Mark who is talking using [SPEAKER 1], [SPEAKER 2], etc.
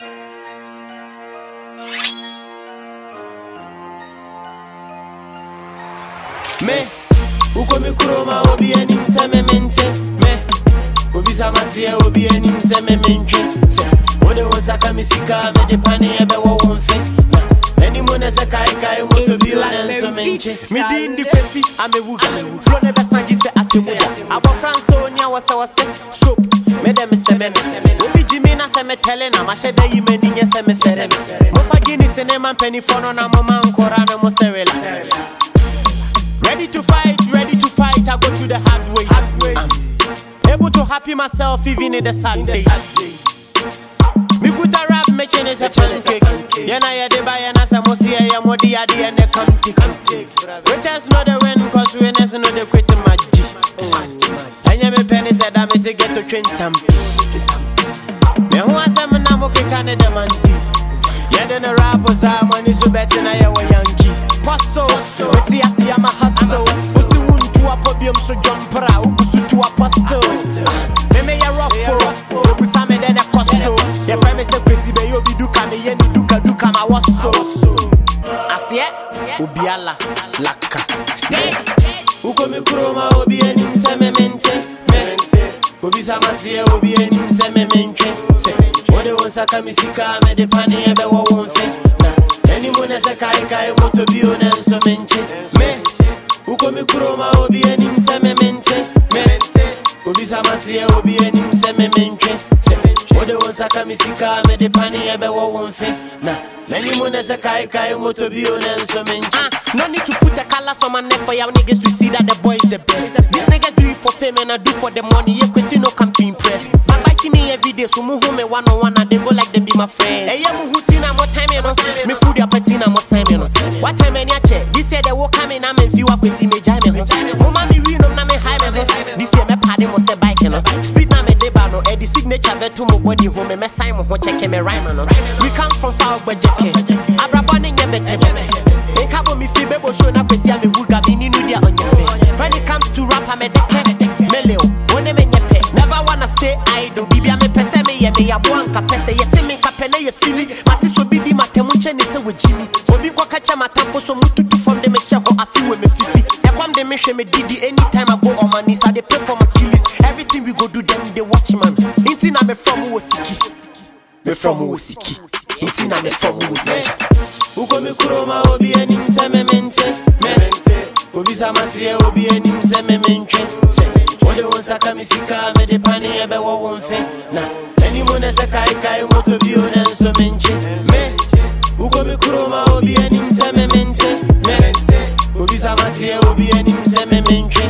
[SPEAKER 1] Me, uko mikroma obi enim se me mente. Me, obi samasiye obi enim se me menche. Se, ode wosaka misika me de pani ebe wo wonfe. Any mone se kai moto bi one so menche. Me di ndi kwesi amewuga. Flo ne besanji se atemuya. Abo Franso nya wasa soap. Me dem se me. Obi jimi na se me tele na ma sheda yi mani nye se me fere. Mo fagini se ne man penny fono na mo man kora na mo serela. Ready to fight, I go through the hard way. Able to happy myself even in the sad days. Me could rap, me chain is a pancake. Yana ya de buy and as a mosia, ya modi adi and the country. Waiters know the win, cause winners know the quit magic. And ya me penny said I'm to get to train tamp. Me who has a manamoke Canada man. Ya then a rap was our money so better than I was Yankee. Passo, but see, I see I'm a hustle. Pussy wound to a podium, so jump out, to a postal. They may a rough for, but some of them are costo. Your friend is a crazy, but you'll be duka, me and duka, my was so. I see it, Ubiala, Laka. Stay. Uko mikroma, Obi and him, Semente, Obi Samasia, Obi and him, Semente. What they want, Sakamisika, made the pani ever won't think. Any mone se kai moto bi one so menche. Me, uko mikroma obi enim se me mente. Me, obi samasiye obi enim se me menche. Se, ode wonsaka misika me de pani ebe wo wonfe. Na, any mone se kai moto bi one so menche.
[SPEAKER 2] No need to put the colors on my neck for y'all niggas to see that the boy is the best. These niggas do it for fame and I do for the money. Yeah, question no come to impress. But biting me every day, so move home one on one and they go like them be my friends. Hey, yeah, muhutina more time, you know. Me food your patina more time, you know. What time any check? This year they walk coming, I'm in few up with me, Jamie. Mama, me win on me high, man. This year, me party must a bike, you know. Speed na me debano, the signature bet to my body home, me Simon, who check me rhyme, no. We come from far, but Abrabon in your bed. In Cabo, me feel bebo show na kwesi ame wuga me ni nudia on your face. When it comes to rap, I'm a deke meleo. One me nyepe. Never wanna stay idle. Bibi ame pese me ye me ya buanka pese ye timi kapene ye fili. Mati so bidi matemunche ni se we jimi. Obi kwa kacha matampo so mututu from the me sheho afi we me fifi. E kwam de me hwe me didi anytime I go on my knees I dey pray for my killis. Everything we go do them they watch man. Inti na me from Wosiki. Me from Wosiki. Inti na me from Wosiki.
[SPEAKER 1] Uko mikroma obi enim se me mente. Me, obi samasiye obi enim se me menche. Se, ode wonsaka misika me de pani ebe wo wonfe. Na, any mone se kai moto bi one so menche. Me, uko mikroma obi enim se me mente. Me, obi samasiye obi enim se me menche.